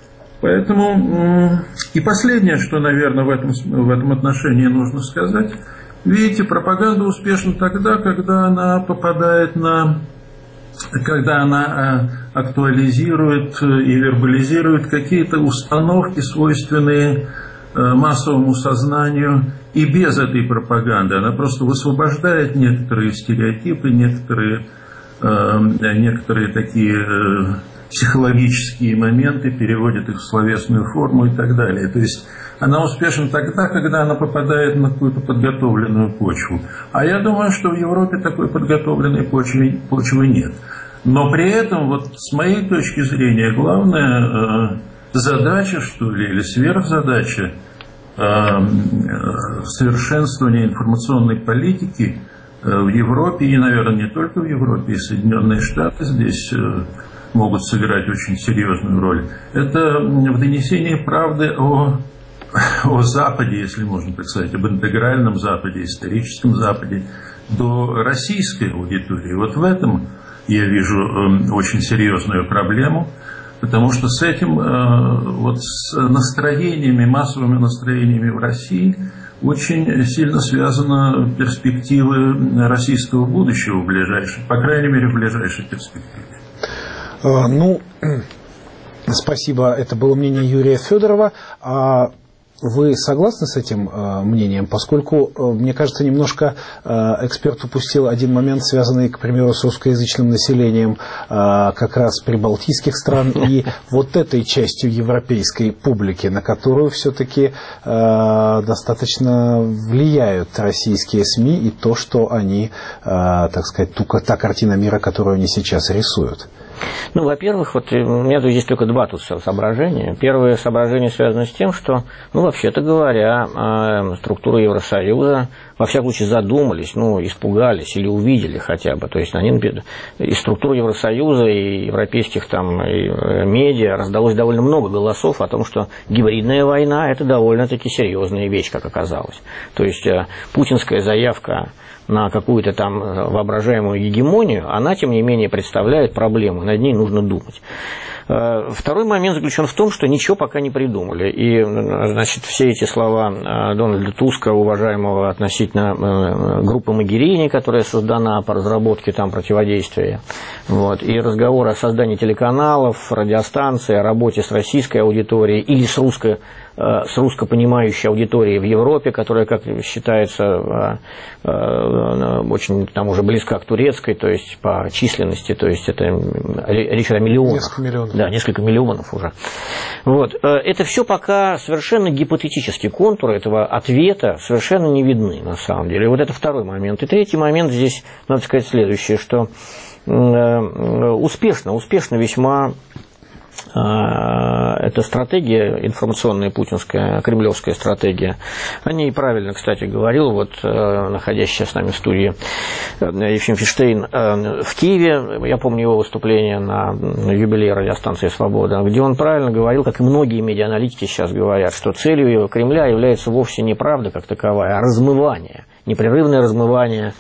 Поэтому и последнее, что, наверное, в этом, в этом отношении нужно сказать. Видите, пропаганда успешна тогда, когда она попадает на... когда она актуализирует и вербализирует какие-то установки, свойственные массовому сознанию, и без этой пропаганды. Она просто высвобождает некоторые стереотипы, некоторые, некоторые такие психологические моменты, переводит их в словесную форму и так далее. То есть она успешна тогда, когда она попадает на какую-то подготовленную почву. А я думаю, что в Европе такой подготовленной почвы, почвы нет. Но при этом, вот с моей точки зрения, главная э, задача, что ли, или сверхзадача совершенствования информационной политики в Европе, и, наверное, не только в Европе, и Соединенные Штаты здесь могут сыграть очень серьезную роль. Это в донесении правды о, о Западе, если можно так сказать, об интегральном Западе, историческом Западе, до российской аудитории. Вот в этом я вижу очень серьезную проблему, потому что с этим, вот с настроениями, массовыми настроениями в России очень сильно связаны перспективы российского будущего в ближайшей, по крайней мере, в ближайшей перспективе. Ну, спасибо. Это было мнение Юрия Федорова. А вы согласны с этим э, мнением? Поскольку, э, мне кажется, немножко э, эксперт упустил один момент, связанный, к примеру, с русскоязычным населением э, как раз прибалтийских стран и вот этой частью европейской публики, на которую все-таки э, достаточно влияют российские СМИ и то, что они, э, так сказать, ту, та картина мира, которую они сейчас рисуют. Ну, во-первых, вот у меня тут есть только два тут соображения. Первое соображение связано с тем, что, ну, вообще-то говоря, структура Евросоюза, во всяком случае, задумались, ну, испугались или увидели хотя бы. То есть они, из структуры Евросоюза и европейских там и медиа раздалось довольно много голосов о том, что гибридная война – это довольно-таки серьезная вещь, как оказалось. То есть путинская заявка на какую-то там воображаемую гегемонию, она, тем не менее, представляет проблему, над ней нужно думать. Второй момент заключен в том, что ничего пока не придумали. И, значит, все эти слова Дональда Туска, уважаемого относительно группы Могерини, которая создана по разработке там противодействия, вот, и разговоры о создании телеканалов, радиостанций, о работе с российской аудиторией или с русской, с русскопонимающей аудиторией в Европе, которая, как считается, очень там уже близка к турецкой, то есть по численности, то есть это речь о миллионах. Несколько миллионов. Да, несколько миллионов уже. Вот. Это все пока совершенно гипотетические контуры этого ответа совершенно не видны на самом деле. Вот это второй момент. И третий момент здесь, надо сказать, следующее, что успешно, успешно весьма эта стратегия, информационная путинская, кремлевская стратегия, о ней правильно, кстати, говорил вот находящийся с нами в студии Ефим Фиштейн в Киеве, я помню его выступление на юбилее радиостанции «Свобода», где он правильно говорил, как и многие медиааналитики сейчас говорят, что целью Кремля является вовсе не правда как таковая, а размывание, непрерывное размывание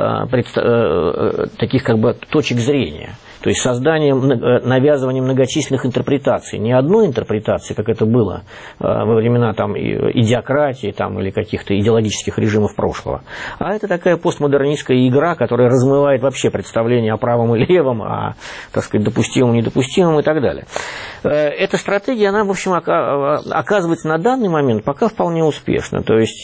таких как бы точек зрения. То есть созданием, навязыванием многочисленных интерпретаций. Не одной интерпретации, как это было во времена там, идиократии там, или каких-то идеологических режимов прошлого. А это такая постмодернистская игра, которая размывает вообще представление о правом и левом, о, так сказать, допустимом, недопустимом и так далее. Эта стратегия, она, в общем, оказывается на данный момент пока вполне успешна. То есть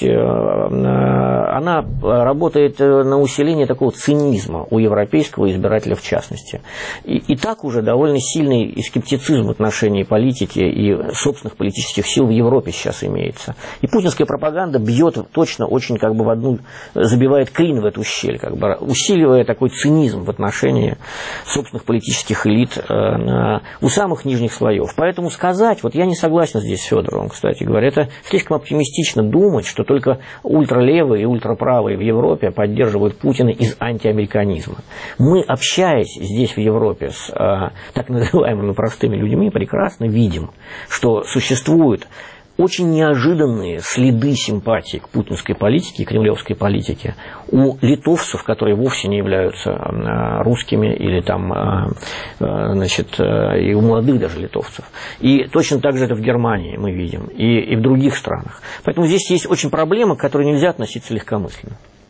она работает на усиление такого цинизма у европейского избирателя в частности. И, и так уже довольно сильный и скептицизм в отношении политики и собственных политических сил в Европе сейчас имеется. И путинская пропаганда бьет точно очень как бы в одну, забивает клин в эту щель, как бы усиливая такой цинизм в отношении собственных политических элит э, у самых нижних слоев. Поэтому сказать, вот я не согласен здесь с Федоровым, кстати говоря, это слишком оптимистично думать, что только ультралевые и ультраправые в Европе поддерживают Путина из антиамериканизма. Мы, общаясь здесь в Европе, Европе с а, так называемыми простыми людьми, прекрасно видим, что существуют очень неожиданные следы симпатии к путинской политике и кремлевской политике у литовцев, которые вовсе не являются а, русскими, или там, а, а, значит, а, и у молодых даже литовцев. И точно так же это в Германии мы видим, и, и в других странах. Поэтому здесь есть очень проблема, к которой нельзя относиться легкомысленно.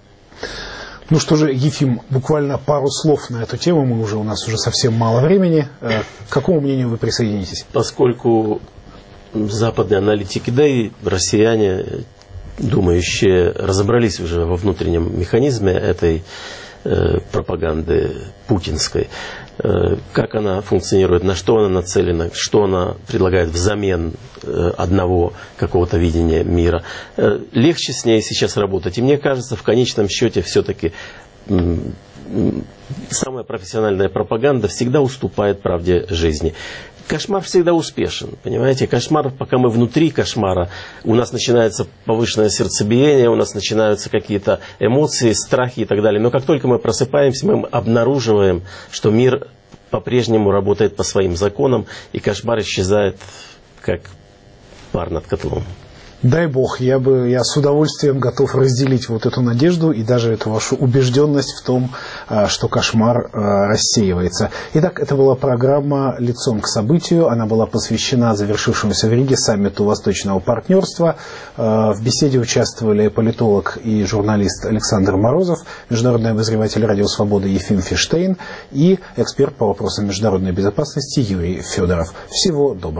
Ну что же, Ефим, буквально пару слов на эту тему, мы уже, у нас уже совсем мало времени. К какому мнению вы присоединитесь? Поскольку западные аналитики, да и россияне, думающие, разобрались уже во внутреннем механизме этой э, пропаганды путинской, э, как она функционирует, на что она нацелена, что она предлагает взамен э, одного какого-то видения мира. Э, легче с ней сейчас работать. И мне кажется, в конечном счете все-таки самая профессиональная пропаганда всегда уступает правде жизни. Кошмар всегда успешен, понимаете? Кошмар, пока мы внутри кошмара, у нас начинается повышенное сердцебиение, у нас начинаются какие-то эмоции, страхи и так далее. Но как только мы просыпаемся, мы обнаруживаем, что мир по-прежнему работает по своим законам, и кошмар исчезает, как пар над котлом. Дай бог, я бы, я с удовольствием готов разделить вот эту надежду и даже эту вашу убежденность в том, что кошмар рассеивается. Итак, это была программа «Лицом к событию». Она была посвящена завершившемуся в Риге саммиту Восточного партнерства. В беседе участвовали политолог и журналист Александр Морозов, международный обозреватель «Радио Свобода» Ефим Фиштейн и эксперт по вопросам международной безопасности Юрий Федоров. Всего доброго.